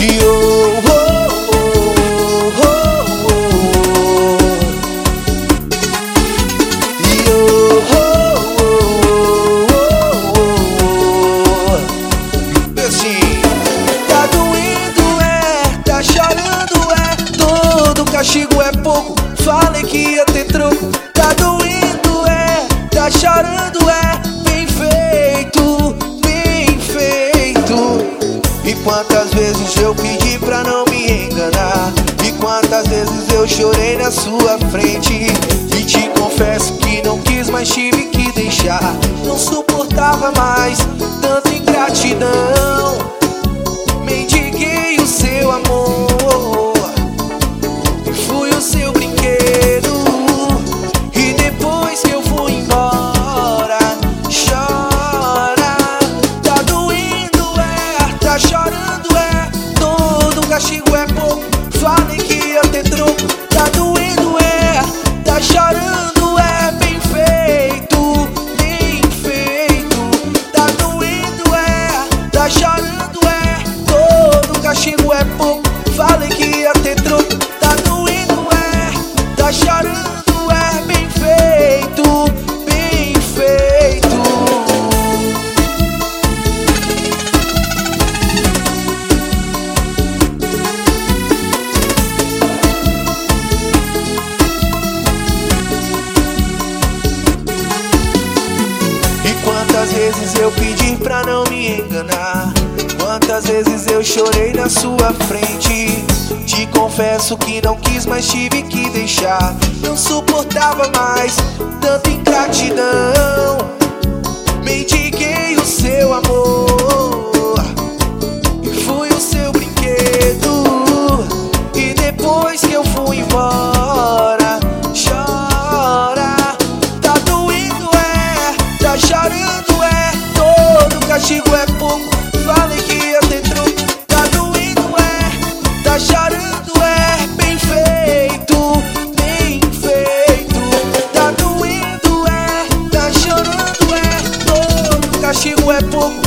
Castigo é pouco, falei que ia ter troco. Tá doendo, tá chorando, bem feito, bem feito. E quantas vezes eu pedi pra não me enganar, e quantas vezes eu chorei na sua frente. E te confesso que não quis, mas tive que deixar. Não suportava mais tanta ingratidão. Mendiguei o seu amor, fui o seu brinquedo. E depois que eu fui embora, chora. Tá doendo, tá chorando, todo castigo é pouco, falei que ia ter troco. Tá doendo, tá chorando, bem feito, bem feito. Tá doendo, tá chorando, todo castigo é pouco, falei que ia ter troco. Tá chorando, bem feito, bem feito. E quantas vezes eu pedi pra não me enganar, quantas vezes eu chorei na sua frente. Te confesso que não quis, mas tive que deixar. Não suportava mais tanta ingratidão. Mendiguei o seu amor e fui o seu brinquedo. E depois que eu fui embora, chora. Tá doendo, tá chorando, todo castigo é pouco, falei que ia ter troco. Tá doendo, tá chorando, bem feito, bem feito. Tá doendo, tá chorando, todo castigo é pouco,